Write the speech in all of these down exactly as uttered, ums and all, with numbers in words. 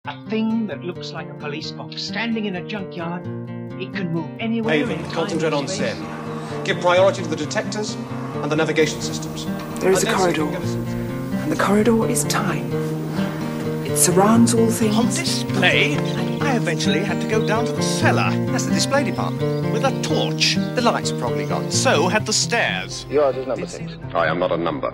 A thing that looks like a police box standing in a junkyard. It can move anywhere. Haven, concentrate on Sen. Give priority to the detectors and the navigation systems. There is a corridor, and the corridor is time. It surrounds all things. On display, I eventually had to go down to the cellar. That's the display department. With a torch. The lights are probably gone. So had the stairs. Yours is number six. I am not a number.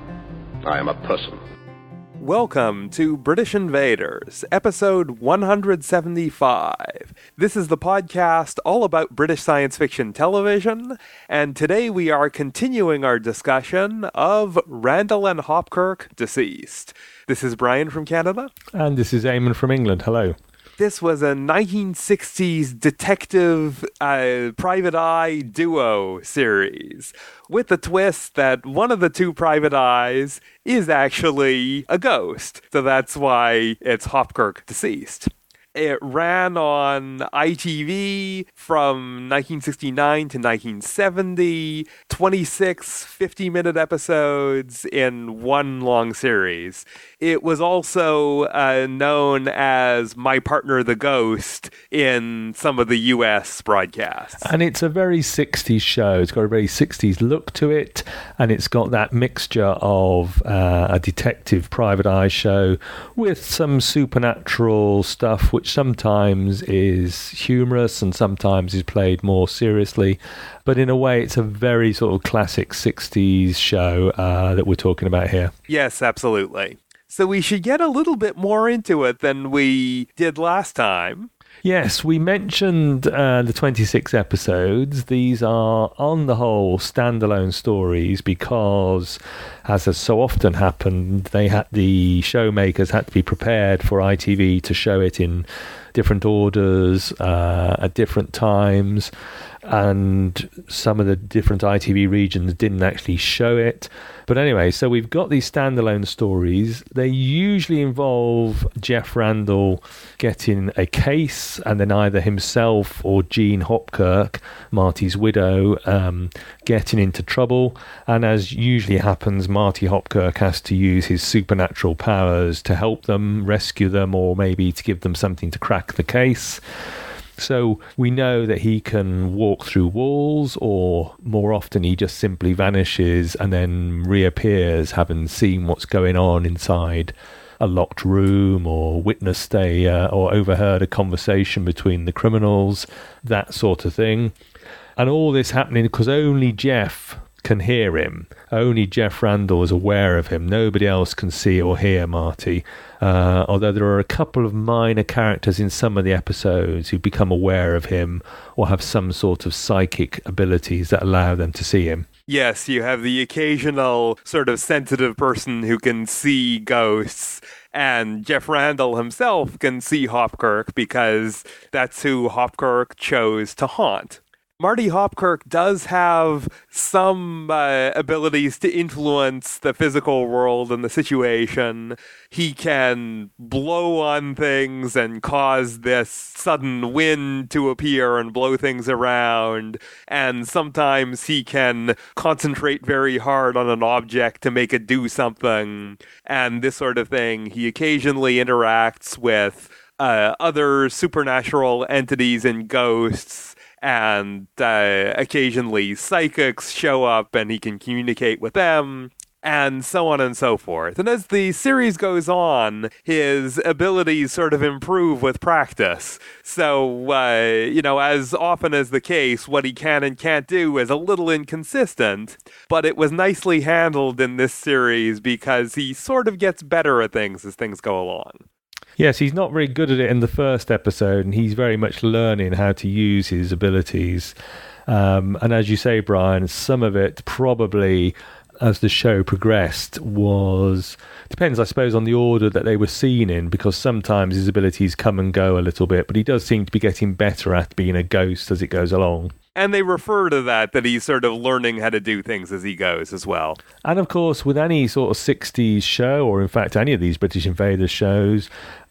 I am a person. Welcome to British Invaders, episode one seventy-five. This is the podcast all about British science fiction television, and today we are continuing our discussion of Randall and Hopkirk, Deceased. This is Brian from Canada. And this is Eamon from England. Hello. This was a nineteen sixties detective uh, private eye duo series with the twist that one of the two private eyes is actually a ghost. So that's why it's Hopkirk Deceased. It ran on I T V from nineteen sixty-nine to nineteen seventy, twenty-six fifty-minute episodes in one long series. It was also uh, known as My Partner the Ghost in some of the U S broadcasts. And it's a very sixties show. It's got a very sixties look to it, and it's got that mixture of uh, a detective private eye show with some supernatural stuff, which sometimes is humorous and sometimes is played more seriously. But in a way, it's a very sort of classic sixties show uh, that we're talking about here. Yes, absolutely. So we should get a little bit more into it than we did last time. Yes, we mentioned uh, the twenty-six episodes. These are, on the whole, standalone stories because, as has so often happened, they had the showmakers had to be prepared for I T V to show it in different orders uh, at different times, and some of the different I T V regions didn't actually show it. But anyway, so we've got these standalone stories. They usually involve Jeff Randall getting a case, and then either himself or Jean Hopkirk, Marty's widow, um, getting into trouble. And as usually happens, Marty Hopkirk has to use his supernatural powers to help them, rescue them, or maybe to give them something to crack the case. So we know that he can walk through walls, or more often he just simply vanishes and then reappears, having seen what's going on inside a locked room, or witnessed a uh, or overheard a conversation between the criminals, that sort of thing. And all this happening because only Jeff can hear him. Only Jeff Randall is aware of him. Nobody else can see or hear Marty. Uh, although there are a couple of minor characters in some of the episodes who become aware of him or have some sort of psychic abilities that allow them to see him. Yes, you have the occasional sort of sensitive person who can see ghosts, and Jeff Randall himself can see Hopkirk because that's who Hopkirk chose to haunt. Marty Hopkirk does have some uh, abilities to influence the physical world and the situation. He can blow on things and cause this sudden wind to appear and blow things around. And sometimes he can concentrate very hard on an object to make it do something and this sort of thing. He occasionally interacts with uh, other supernatural entities and ghosts. And uh, occasionally psychics show up and he can communicate with them, and so on and so forth. And as the series goes on, his abilities sort of improve with practice. So, uh, you know, as often as the case, what he can and can't do is a little inconsistent, but it was nicely handled in this series because he sort of gets better at things as things go along. Yes, he's not very good at it in the first episode, and he's very much learning how to use his abilities. Um, and as you say, Brian, some of it probably, as the show progressed, was... depends, I suppose, on the order that they were seen in, because sometimes his abilities come and go a little bit, but he does seem to be getting better at being a ghost as it goes along. And they refer to that, that he's sort of learning how to do things as he goes as well. And of course, with any sort of sixties show, or in fact any of these British Invaders shows,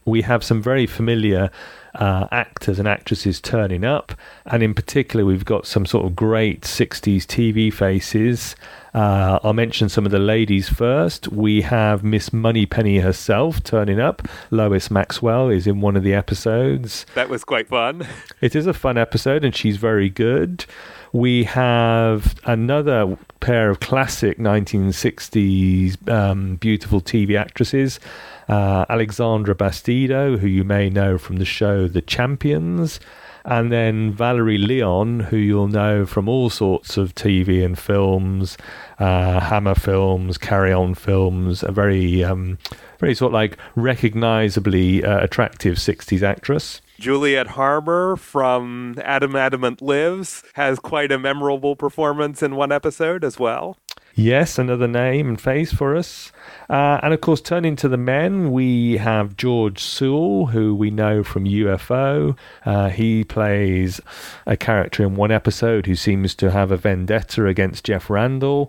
we have some very familiar uh, actors and actresses turning up, and in particular we've got some sort of great sixties T V faces. Uh, I'll mention some of the ladies first. We have Miss Moneypenny herself turning up. Lois Maxwell is in one of the episodes. That was quite fun. It is a fun episode, and she's very good. We have another pair of classic nineteen sixties um, beautiful T V actresses. Uh, Alexandra Bastido, who you may know from the show The Champions, and then Valerie Leon, who you'll know from all sorts of T V and films, uh, Hammer films, Carry On films, a very, um, very sort of like recognisably uh, attractive sixties actress. Juliet Harbour from Adam Adamant Lives has quite a memorable performance in one episode as well. Yes, another name and face for us. Uh, and of course, turning to the men, we have George Sewell, who we know from U F O. Uh, he plays a character in one episode who seems to have a vendetta against Jeff Randall.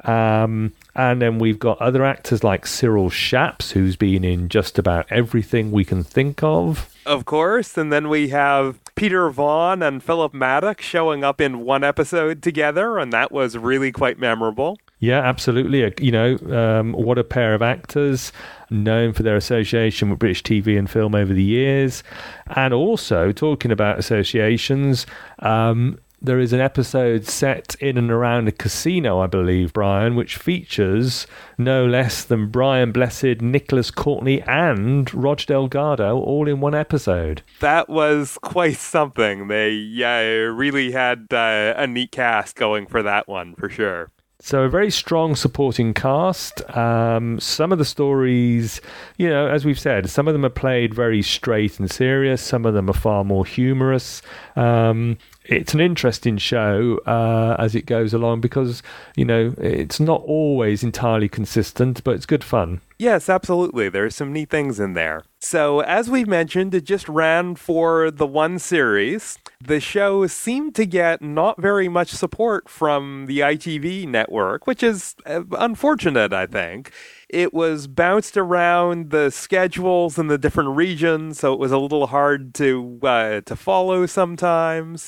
Um, and then we've got other actors like Cyril Shaps, who's been in just about everything we can think of. Of course, and then we have Peter Vaughan and Philip Maddock showing up in one episode together, and that was really quite memorable. Yeah, absolutely. You know, um, what a pair of actors, known for their association with British T V and film over the years. And also, talking about associations, um, there is an episode set in and around a casino, I believe, Brian, which features no less than Brian Blessed, Nicholas Courtney, and Roger Delgado all in one episode. That was quite something. They yeah, really had uh, a neat cast going for that one, for sure. So a very strong supporting cast. Um, some of the stories, you know, as we've said, some of them are played very straight and serious. Some of them are far more humorous. Um, it's an interesting show uh, as it goes along because, you know, it's not always entirely consistent, but it's good fun. Yes, absolutely. There's some neat things in there. So, as we mentioned, it just ran for the one series. The show seemed to get not very much support from the I T V network, which is uh, unfortunate, I think. It was bounced around the schedules in the different regions, so it was a little hard to uh, to follow sometimes.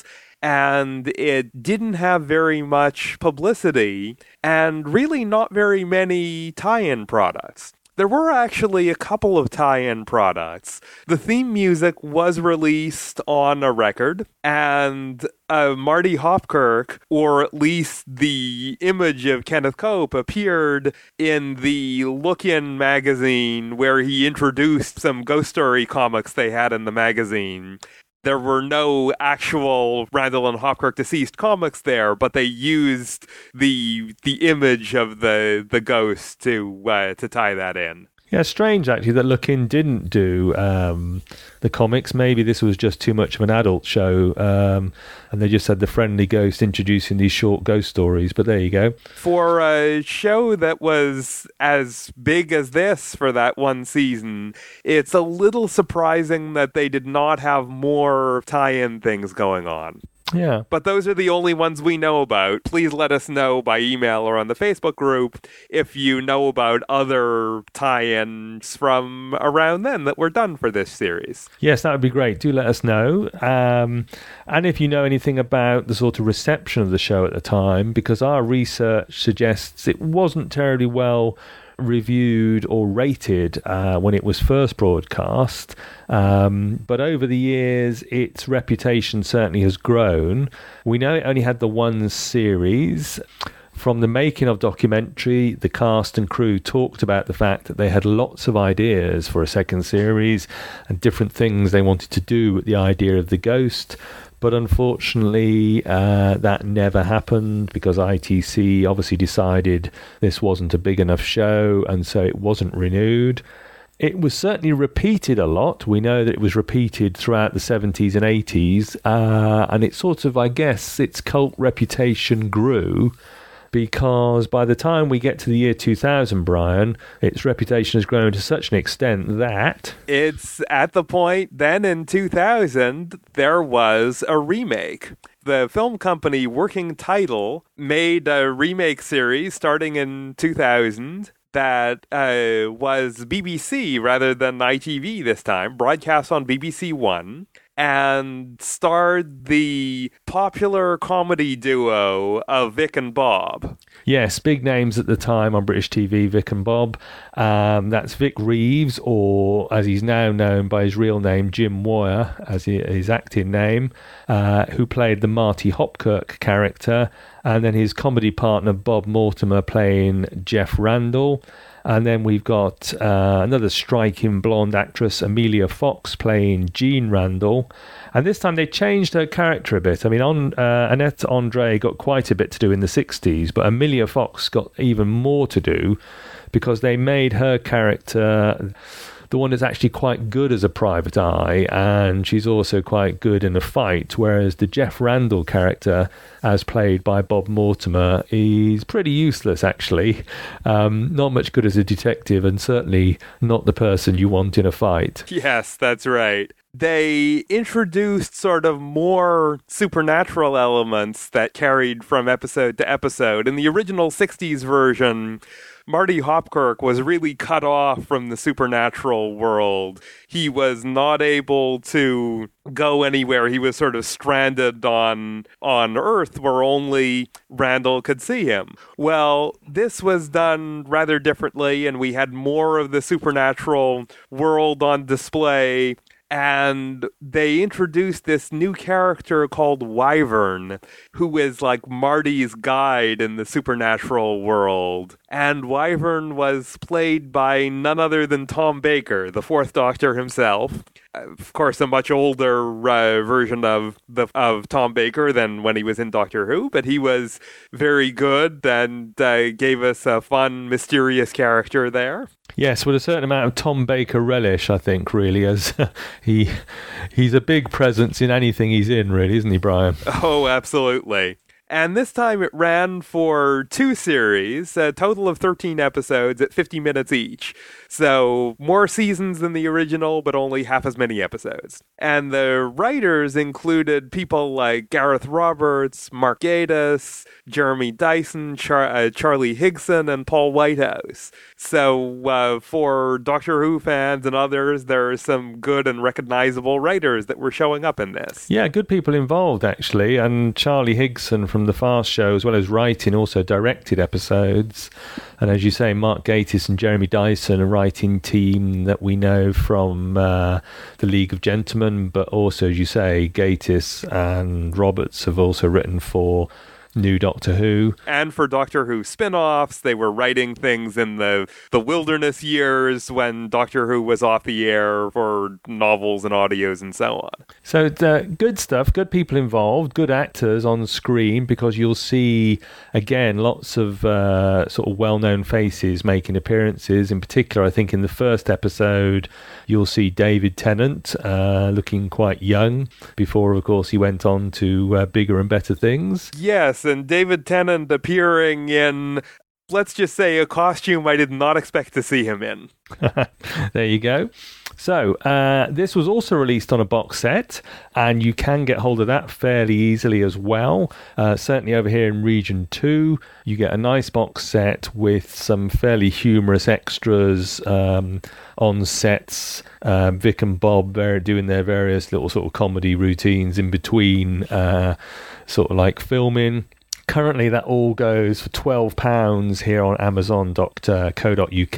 And it didn't have very much publicity, and really not very many tie-in products. There were actually a couple of tie-in products. The theme music was released on a record, and uh, Marty Hopkirk, or at least the image of Kenneth Cope, appeared in the Look-In magazine where he introduced some Ghost Story comics they had in the magazine. There were no actual Randall and Hopkirk deceased comics there, but they used the the image of the the ghost to uh, to tie that in. Yeah, strange actually that Look-In didn't do um, the comics. Maybe this was just too much of an adult show, um, and they just had the friendly ghost introducing these short ghost stories. But there you go. For a show that was as big as this for that one season, it's a little surprising that they did not have more tie-in things going on. Yeah. But those are the only ones we know about. Please let us know by email or on the Facebook group if you know about other tie-ins from around then that were done for this series. Yes, that would be great. Do let us know. Um, and if you know anything about the sort of reception of the show at the time, because our research suggests it wasn't terribly well reviewed or rated uh, when it was first broadcast, um, but over the years its reputation certainly has grown. We know it only had the one series. From the making of documentary, the cast and crew talked about the fact that they had lots of ideas for a second series and different things they wanted to do with the idea of the ghost. But unfortunately, uh, that never happened because I T C obviously decided this wasn't a big enough show, and so it wasn't renewed. It was certainly repeated a lot. We know that it was repeated throughout the seventies and eighties, uh, and it sort of, I guess, its cult reputation grew. Because by the time we get to the year two thousand, Brian, its reputation has grown to such an extent that... It's at the point then in two thousand, there was a remake. The film company Working Title made a remake series starting in two thousand that uh, was B B C rather than I T V this time, broadcast on B B C One, and starred the popular comedy duo of Vic and Bob. Yes, big names at the time on British T V, Vic and Bob. Um, that's Vic Reeves, or as he's now known by his real name, Jim Moyer, as his acting name, uh, who played the Marty Hopkirk character, and then his comedy partner, Bob Mortimer, playing Jeff Randall. And then we've got uh, another striking blonde actress, Amelia Fox, playing Jean Randall. And this time they changed her character a bit. I mean, on, uh, Annette Andre got quite a bit to do in the sixties, but Amelia Fox got even more to do because they made her character the one that's actually quite good as a private eye, and she's also quite good in a fight, whereas the Jeff Randall character, as played by Bob Mortimer, is pretty useless, actually. Um, not much good as a detective, and certainly not the person you want in a fight. Yes, that's right. They introduced sort of more supernatural elements that carried from episode to episode. In the original sixties version, Marty Hopkirk was really cut off from the supernatural world. He was not able to go anywhere. He was sort of stranded on on Earth where only Randall could see him. Well, this was done rather differently, and we had more of the supernatural world on display. And they introduced this new character called Wyvern, who is like Marty's guide in the supernatural world. And Wyvern was played by none other than Tom Baker, the Fourth Doctor himself. Of course, a much older uh, version of the of Tom Baker than when he was in Doctor Who, but he was very good and uh, gave us a fun, mysterious character there. Yes, with a certain amount of Tom Baker relish, I think, really, as he he's a big presence in anything he's in, really, isn't he, Brian? Oh, absolutely. And this time it ran for two series, a total of thirteen episodes at fifty minutes each. So more seasons than the original, but only half as many episodes. And the writers included people like Gareth Roberts, Mark Gatiss, Jeremy Dyson, Char- uh, Charlie Higson, and Paul Whitehouse. So uh, for Doctor Who fans and others, there are some good and recognizable writers that were showing up in this. Yeah, good people involved, actually. And Charlie Higson from The Fast Show, as well as writing, also directed episodes. And as you say, Mark Gatiss and Jeremy Dyson, a writing team that we know from uh, the League of Gentlemen, but also, as you say, Gatiss and Roberts have also written for New Doctor Who. And for Doctor Who spin-offs, they were writing things in the, the wilderness years when Doctor Who was off the air for novels and audios and so on. So uh, good stuff, good people involved, good actors on screen, because you'll see, again, lots of uh, sort of well-known faces making appearances. In particular, I think in the first episode, you'll see David Tennant uh, looking quite young before, of course, he went on to uh, bigger and better things. Yes, and David Tennant appearing in, let's just say, a costume I did not expect to see him in. There you go. So, uh, this was also released on a box set, and you can get hold of that fairly easily as well. Uh, certainly over here in Region two, you get a nice box set with some fairly humorous extras um, on sets. Uh, Vic and Bob, they're doing their various little sort of comedy routines in between, uh, sort of like filming. Currently, that all goes for twelve pounds here on amazon dot co dot uk.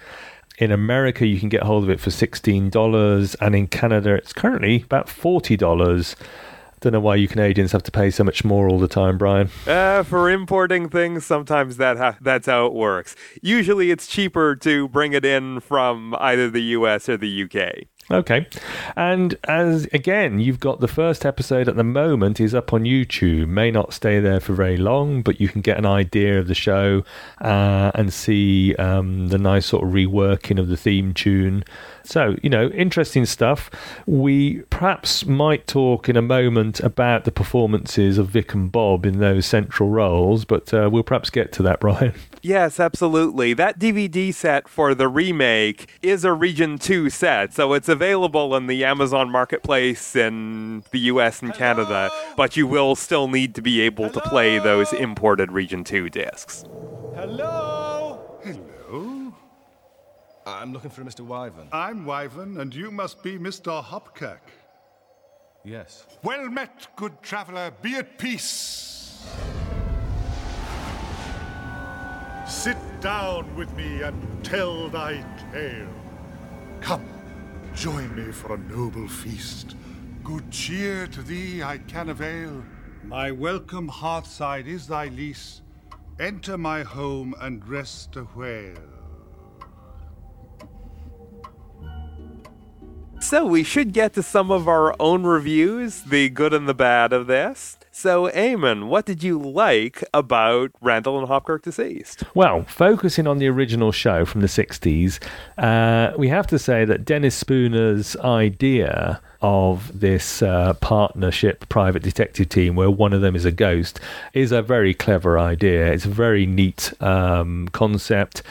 In America, you can get hold of it for sixteen dollars, and in Canada, it's currently about forty dollars. Don't know why you Canadians have to pay so much more all the time, Brian. Uh, for importing things, sometimes that ha- that's how it works. Usually, it's cheaper to bring it in from either the U S or the U K. Okay. And as again, you've got the first episode at the moment is up on YouTube. May not stay there for very long, but you can get an idea of the show uh, and see um, the nice sort of reworking of the theme tune. So, you know, interesting stuff. We perhaps might talk in a moment about the performances of Vic and Bob in those central roles, but uh, we'll perhaps get to that, Brian. Yes, absolutely. That D V D set for the remake is a Region two set, so it's available in the Amazon Marketplace in the U S and Canada, but you will still need to be able to play those imported Region two discs. Hello? Hello? I'm looking for a Mister Wyvern. I'm Wyvern, and you must be Mister Hopkirk. Yes. Well met, good traveller. Be at peace. Sit down with me and tell thy tale. Come, join me for a noble feast. Good cheer to thee I can avail. My welcome hearthside is thy lease. Enter my home and rest a whale. So we should get to some of our own reviews, the good and the bad of this. So, Eamon, what did you like about Randall and Hopkirk Deceased? Well, focusing on the original show from the sixties, uh, we have to say that Dennis Spooner's idea of this uh, partnership private detective team where one of them is a ghost is a very clever idea. It's a very neat um, concept,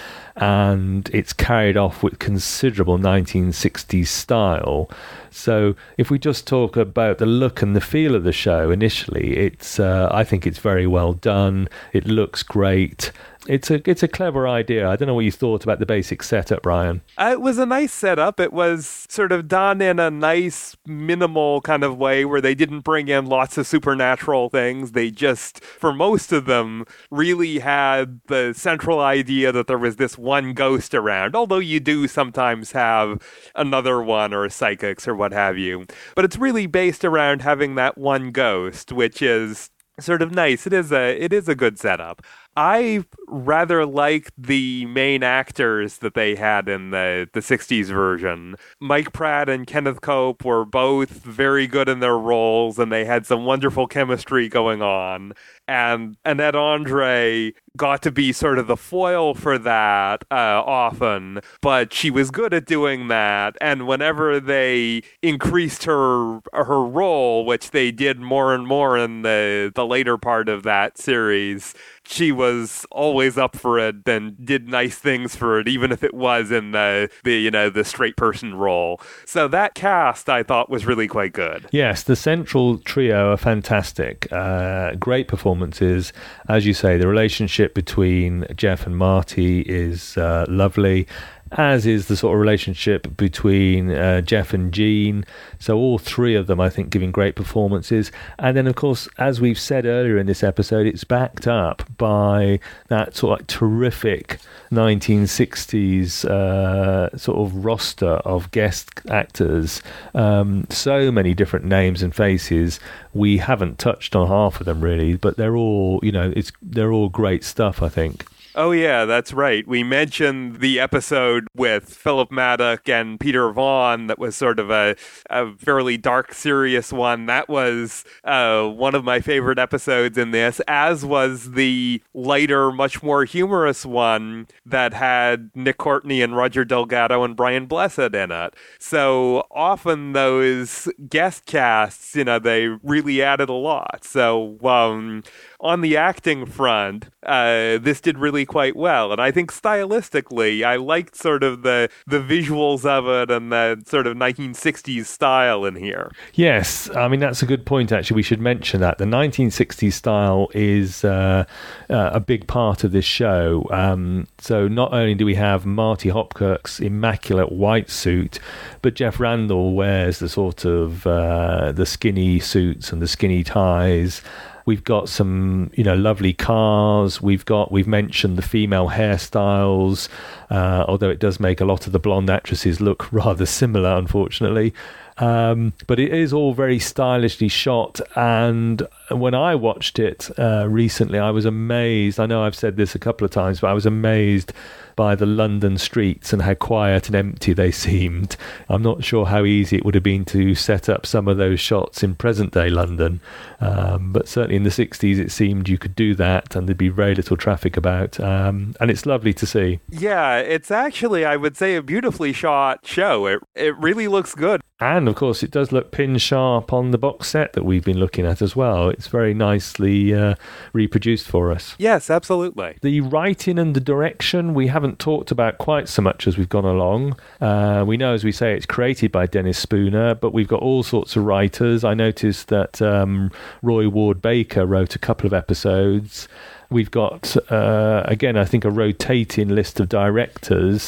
and it's carried off with considerable nineteen sixties style. So if we just talk about the look and the feel of the show initially, it's uh, I think it's very well done. It looks great. It's a it's a clever idea. I don't know what you thought about the basic setup, Ryan. Uh, it was a nice setup. It was sort of done in a nice, minimal kind of way where they didn't bring in lots of supernatural things. They just, for most of them, really had the central idea that there was this one ghost around, although you do sometimes have another one or psychics or what have you. But it's really based around having that one ghost, which is sort of nice. It is a it is a good setup. I rather liked the main actors that they had in the, the sixties version. Mike Pratt and Kenneth Cope were both very good in their roles, and they had some wonderful chemistry going on. And Annette Andre got to be sort of the foil for that uh, often, but she was good at doing that. And whenever they increased her her role, which they did more and more in the, the later part of that series, she was always up for it and did nice things for it, even if it was in the, the you know the straight person role. So that cast, I thought, was really quite good. Yes, the central trio are fantastic. Uh, great performances. As you say, the relationship between Jeff and Marty is uh, lovely, as is the sort of relationship between uh, Jeff and Jean. So all three of them, I think, giving great performances. And then, of course, as we've said earlier in this episode, it's backed up by that sort of terrific nineteen sixties uh, sort of roster of guest actors. Um, so many different names and faces. We haven't touched on half of them, really, but they're all, you know, it's they're all great stuff, I think. Oh, yeah, that's right. We mentioned the episode with Philip Maddock and Peter Vaughan that was sort of a, a fairly dark, serious one. That was uh, one of my favorite episodes in this, as was the lighter, much more humorous one that had Nick Courtney and Roger Delgado and Brian Blessed in it. So often those guest casts, you know, they really added a lot. So um, on the acting front, uh, this did really quite well, and I think stylistically I liked sort of the the visuals of it and the sort of nineteen sixties style in here. Yes, I mean that's a good point. Actually, we should mention that the nineteen sixties style is uh, uh, a big part of this show. Um, so not only do we have Marty Hopkirk's immaculate white suit, but Jeff Randall wears the sort of uh, the skinny suits and the skinny ties. We've got some, you know, lovely cars. We've got, we've mentioned the female hairstyles, uh, although it does make a lot of the blonde actresses look rather similar, unfortunately. Um, but it is all very stylishly shot, and when I watched it uh, recently, I was amazed. I know I've said this a couple of times, but I was amazed by the London streets and how quiet and empty they seemed. I'm not sure how easy it would have been to set up some of those shots in present-day London, um, but certainly in the sixties it seemed you could do that and there'd be very little traffic about, um, and it's lovely to see. Yeah, it's actually, I would say, a beautifully shot show. It it really looks good. And, of course, it does look pin sharp on the box set that we've been looking at as well. It's very nicely uh, reproduced for us. Yes, absolutely. The writing and the direction we haven't talked about quite so much as we've gone along. Uh, we know, as we say, it's created by Dennis Spooner, but we've got all sorts of writers. I noticed that um, Roy Ward Baker wrote a couple of episodes. We've got, uh, again, I think a rotating list of directors.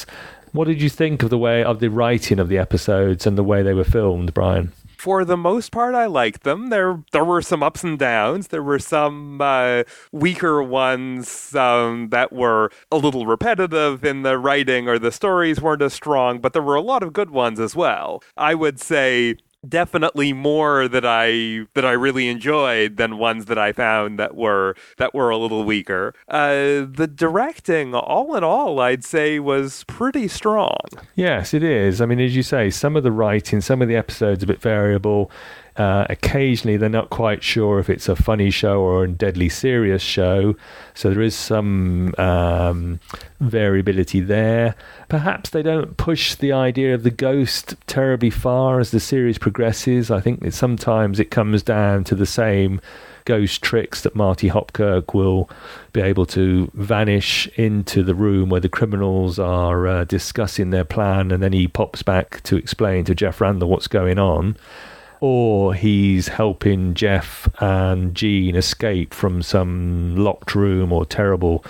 What did you think of the way of the writing of the episodes and the way they were filmed, Brian? For the most part, I liked them. There there were some ups and downs. There were some uh, weaker ones um, that were a little repetitive in the writing, or the stories weren't as strong, but there were a lot of good ones as well. I would say definitely more that I that I really enjoyed than ones that I found that were that were a little weaker. Uh, the directing, all in all, I'd say was pretty strong. Yes, it is. I mean, as you say, some of the writing, some of the episodes are a bit variable. Uh, occasionally, they're not quite sure if it's a funny show or a deadly serious show. So there is some um, variability there. Perhaps they don't push the idea of the ghost terribly far as the series progresses. I think that sometimes it comes down to the same ghost tricks that Marty Hopkirk will be able to vanish into the room where the criminals are uh, discussing their plan, and then he pops back to explain to Jeff Randall what's going on. Or he's helping Jeff and Jean escape from some locked room or terrible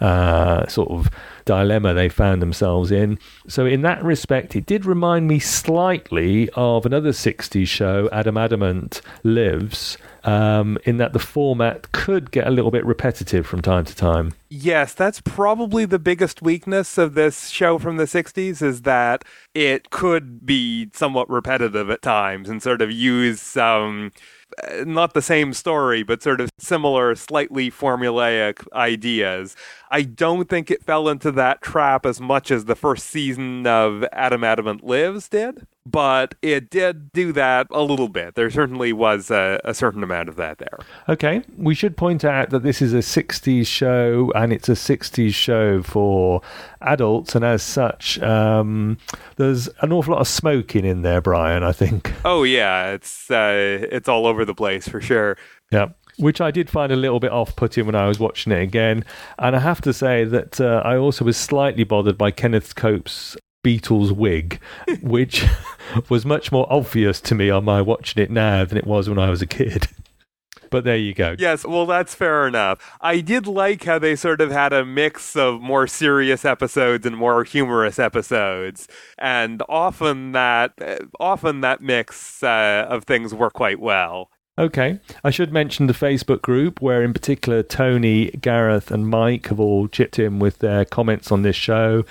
uh, sort of dilemma they found themselves in. So in that respect, it did remind me slightly of another sixties show, Adam Adamant Lives, um, in that the format could get a little bit repetitive from time to time. Yes, that's probably the biggest weakness of this show from the sixties, is that it could be somewhat repetitive at times and sort of use um, not the same story, but sort of similar, slightly formulaic ideas. I don't think it fell into that trap as much as the first season of Adam Adamant Lives did, but it did do that a little bit. There certainly was a, a certain amount of that there. Okay, we should point out that this is a sixties show, and it's a sixties show for adults, and as such, um, there's an awful lot of smoking in there, Brian, I think. Oh yeah, it's uh, it's all over the place for sure. Yeah. Which I did find a little bit off-putting when I was watching it again. And I have to say that uh, I also was slightly bothered by Kenneth Cope's Beatles wig, which was much more obvious to me on my watching it now than it was when I was a kid. But there you go. Yes, well, that's fair enough. I did like how they sort of had a mix of more serious episodes and more humorous episodes. And often that, often that mix uh, of things worked quite well. Okay, I should mention the Facebook group, where in particular Tony, Gareth and Mike have all chipped in with their comments on this show,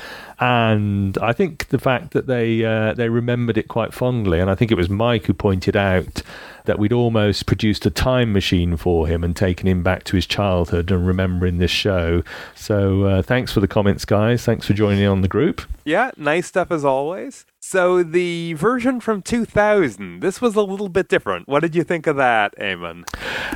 and I think the fact that they uh, they remembered it quite fondly, and I think it was Mike who pointed out that we'd almost produced a time machine for him and taken him back to his childhood and remembering this show. So uh, thanks for the comments, guys. Thanks for joining on the group. Yeah, nice stuff as always. So the version from two thousand, this was a little bit different. What did you think of that, Eamon?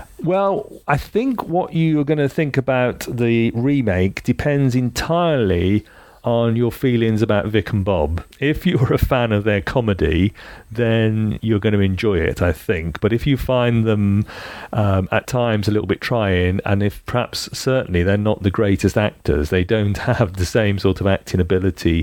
Well, I think what you're going to think about the remake depends entirely on your feelings about Vic and Bob. If you're a fan of their comedy, then you're going to enjoy it, I think. But if you find them um, at times a little bit trying, and if perhaps certainly they're not the greatest actors, they don't have the same sort of acting ability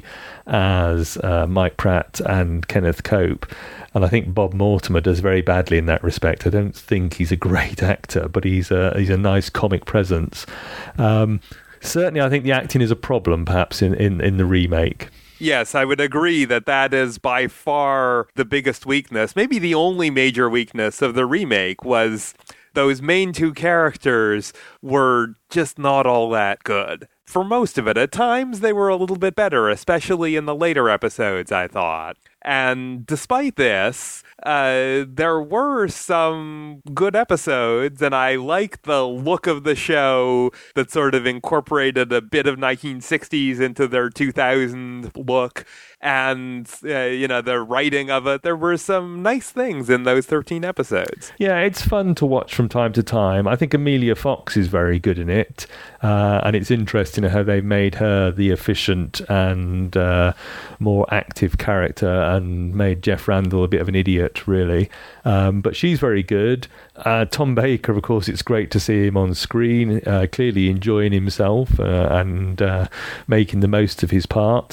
as uh, Mike Pratt and Kenneth Cope. And I think Bob Mortimer does very badly in that respect. I don't think he's a great actor, but he's a, he's a nice comic presence. Um, Certainly, I think the acting is a problem, perhaps, in, in, in the remake. Yes, I would agree that that is by far the biggest weakness. Maybe the only major weakness of the remake was those main two characters were just not all that good. For most of it, at times they were a little bit better, especially in the later episodes, I thought. And despite this, uh, there were some good episodes, and I liked the look of the show that sort of incorporated a bit of nineteen sixties into their two thousand look, and, uh, you know, the writing of it. There were some nice things in those thirteen episodes. Yeah, it's fun to watch from time to time. I think Amelia Fox is very good in it, uh, and it's interesting how they've made her the efficient and uh, more active character, and made Jeff Randall a bit of an idiot, really. Um, but she's very good. Uh, Tom Baker, of course, it's great to see him on screen, uh, clearly enjoying himself uh, and uh, making the most of his part.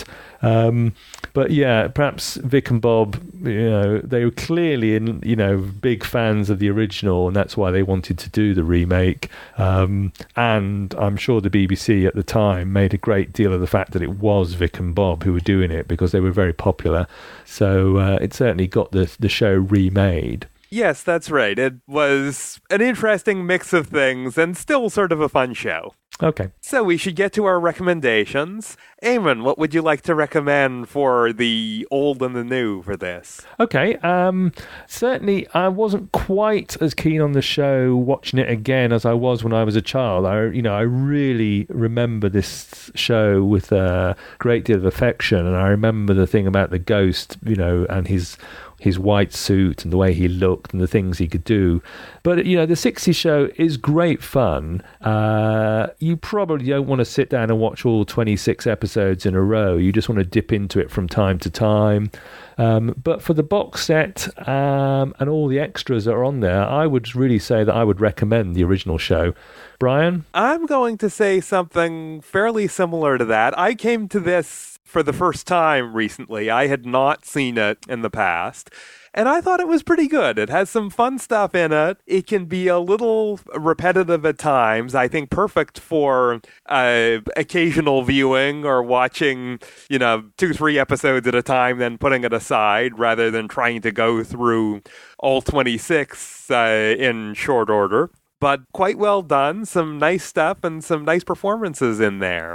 Um, but yeah, perhaps Vic and Bob, you know, they were clearly, in, you know, big fans of the original, and that's why they wanted to do the remake. Um, and I'm sure the B B C at the time made a great deal of the fact that it was Vic and Bob who were doing it because they were very popular. So uh, it certainly got the the show remade. Yes, that's right. It was an interesting mix of things and still sort of a fun show. Okay. So we should get to our recommendations. Eamon, what would you like to recommend for the old and the new for this? Okay. Um, certainly, I wasn't quite as keen on the show watching it again as I was when I was a child. I, you know, I really remember this show with a great deal of affection, and I remember the thing about the ghost, you know, and his his white suit and the way he looked and the things he could do. But, you know, the sixties show is great fun. Uh, you probably don't want to sit down and watch all twenty-six episodes in a row. You just want to dip into it from time to time. Um, but for the box set um, and all the extras that are on there, I would really say that I would recommend the original show. Brian? I'm going to say something fairly similar to that. I came to this for the first time recently. I had not seen it in the past, and I thought it was pretty good. It has some fun stuff in it. It can be a little repetitive at times. I think perfect for uh, occasional viewing or watching, you know, two, three episodes at a time, then putting it aside rather than trying to go through all twenty-six uh, in short order. But quite well done. Some nice stuff and some nice performances in there.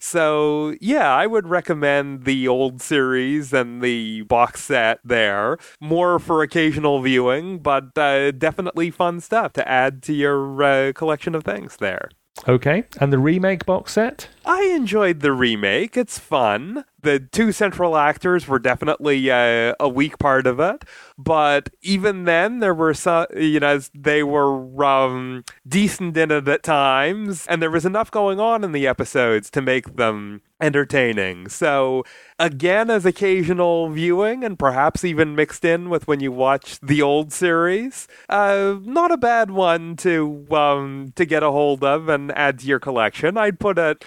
So, yeah, I would recommend the old series and the box set there. More for occasional viewing, but uh, definitely fun stuff to add to your uh, collection of things there. Okay, and the remake box set? I enjoyed the remake. It's fun. The two central actors were definitely uh, a weak part of it, but even then, there were some, you know, they were um, decent in it at times, and there was enough going on in the episodes to make them entertaining. So, again, as occasional viewing, and perhaps even mixed in with when you watch the old series, uh, not a bad one to um, to get a hold of and add to your collection. I'd put it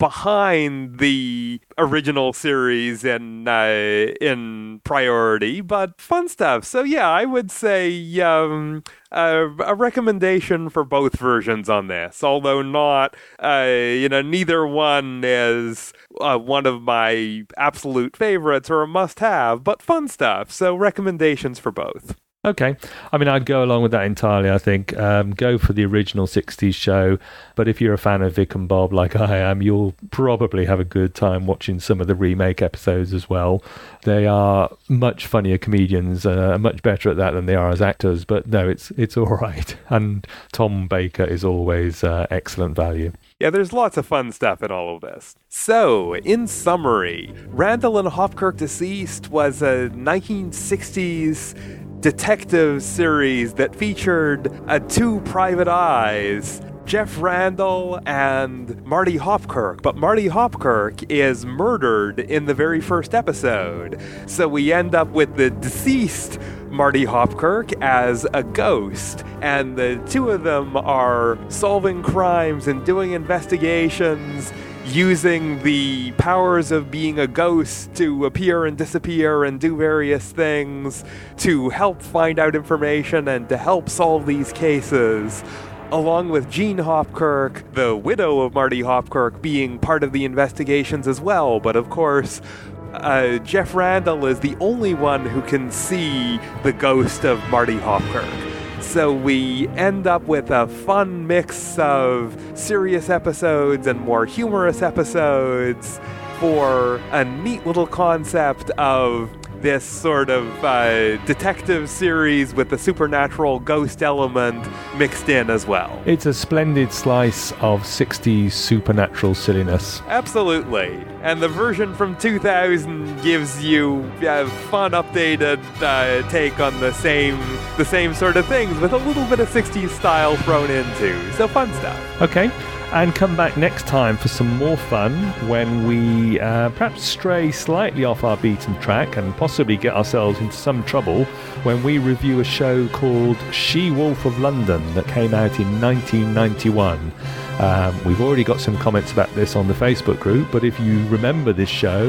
behind the original series in uh, in priority, but fun stuff. So yeah, I would say um, uh, a recommendation for both versions on this, although not, uh, you know, neither one is uh, one of my absolute favorites or a must-have, but fun stuff. So recommendations for both. Okay. I mean, I'd go along with that entirely, I think. Um, go for the original sixties show. But if you're a fan of Vic and Bob like I am, you'll probably have a good time watching some of the remake episodes as well. They are much funnier comedians, uh, much better at that than they are as actors. But no, it's it's all right. And Tom Baker is always uh, excellent value. Yeah, there's lots of fun stuff in all of this. So, in summary, Randall and Hopkirk Deceased was a nineteen sixties detective series that featured uh, two private eyes, Jeff Randall and Marty Hopkirk. But Marty Hopkirk is murdered in the very first episode. So we end up with the deceased Marty Hopkirk as a ghost, and the two of them are solving crimes and doing investigations using the powers of being a ghost to appear and disappear and do various things to help find out information and to help solve these cases, along with Jean Hopkirk, the widow of Marty Hopkirk, being part of the investigations as well. But of course, uh, Jeff Randall is the only one who can see the ghost of Marty Hopkirk. So we end up with a fun mix of serious episodes and more humorous episodes for a neat little concept of this sort of uh, detective series with the supernatural ghost element mixed in as well. It's a splendid slice of sixties supernatural silliness. Absolutely. And the version from two thousand gives you a fun, updated uh, take on the same the same sort of things with a little bit of sixties style thrown into. So fun stuff. Okay. And come back next time for some more fun when we uh, perhaps stray slightly off our beaten track and possibly get ourselves into some trouble when we review a show called She-Wolf of London that came out in nineteen ninety-one. Um, we've already got some comments about this on the Facebook group, but if you remember this show,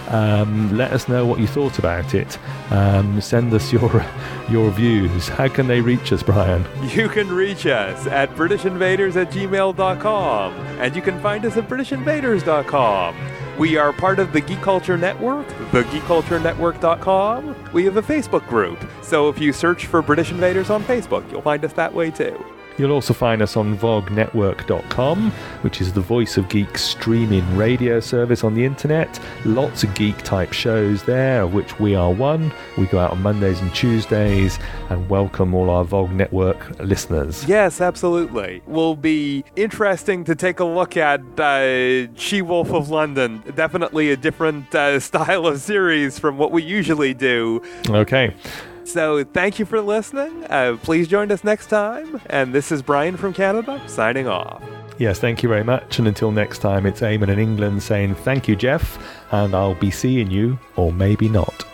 Um, let us know what you thought about it. Um, send us your your views. How can they reach us, Brian? You can reach us at british invaders at gmail dot com, and you can find us at british invaders dot com. We are part of the Geek Culture Network, the geek culture network dot com. We have a Facebook group, so if you search for British Invaders on Facebook, you'll find us that way too. You'll also find us on vog network dot com, which is the Voice of Geek streaming radio service on the internet. Lots of geek-type shows there, of which we are one. We go out on Mondays and Tuesdays and welcome all our Vogue Network listeners. Yes, absolutely. Will be interesting to take a look at uh, She-Wolf of London. Definitely a different uh, style of series from what we usually do. Okay. So thank you for listening. Uh, please join us next time. And this is Brian from Canada, signing off. Yes, thank you very much. And until next time, it's Eamon in England saying thank you, Jeff. And I'll be seeing you, or maybe not.